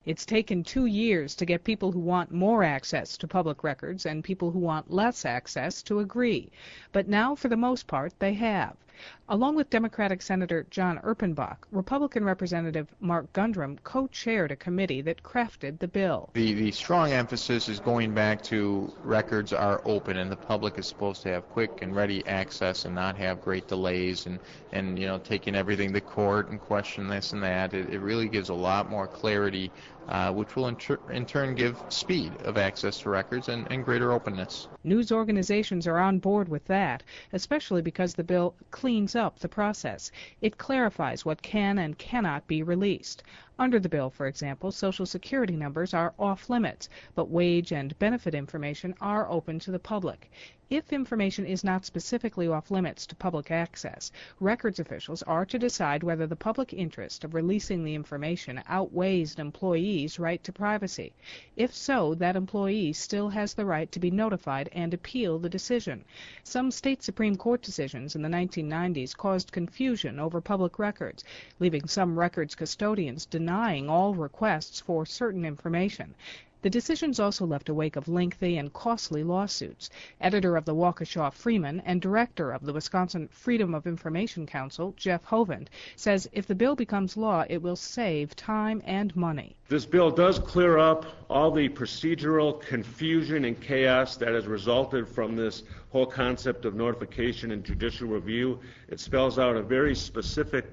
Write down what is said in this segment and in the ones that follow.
It's taken 2 years to get people who want more access to public records and people who want less access to agree. But now, for the most part, they have. Along with Democratic Senator John Erpenbach, Republican Representative Mark Gundrum co-chaired a committee that crafted the bill. The strong emphasis is going back to records are open and the public is supposed to have quick and ready access and not have great delays and taking everything to court and question this and that. It really gives a lot more clarity, which will in turn give speed of access to records and greater openness. News organizations are on board with that, especially because the bill cleans up the process. It clarifies what can and cannot be released. Under the bill, for example, Social Security numbers are off limits, but wage and benefit information are open to the public. If information is not specifically off limits to public access, records officials are to decide whether the public interest of releasing the information outweighs an employee's right to privacy. If so, that employee still has the right to be notified and appeal the decision. Some state Supreme Court decisions in the 1990s caused confusion over public records, leaving some records custodians denying all requests for certain information. The decisions also left a wake of lengthy and costly lawsuits. Editor of the Waukesha Freeman and director of the Wisconsin Freedom of Information Council, Jeff Hovind, says if the bill becomes law, it will save time and money. This bill does clear up all the procedural confusion and chaos that has resulted from this whole concept of notification and judicial review. It spells out a very specific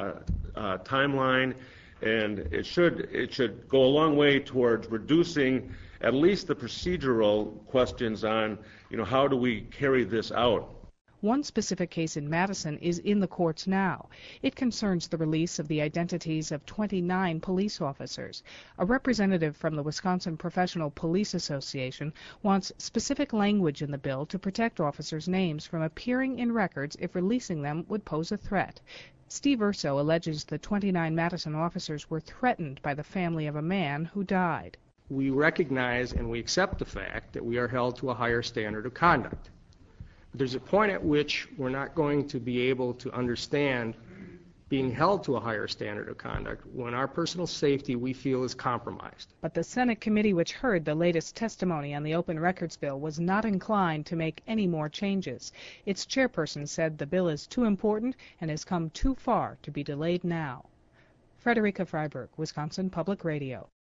timeline, and it should go a long way towards reducing at least the procedural questions on, how do we carry this out. One specific case in Madison is in the courts now. It concerns the release of the identities of 29 police officers. A representative from the Wisconsin Professional Police Association wants specific language in the bill to protect officers' names from appearing in records if releasing them would pose a threat. Steve Urso alleges the 29 Madison officers were threatened by the family of a man who died. We recognize and we accept the fact that we are held to a higher standard of conduct. There's a point at which we're not going to be able to understand being held to a higher standard of conduct when our personal safety we feel is compromised. But the Senate committee which heard the latest testimony on the Open Records bill was not inclined to make any more changes. Its chairperson said the bill is too important and has come too far to be delayed now. Frederica Freiberg, Wisconsin Public Radio.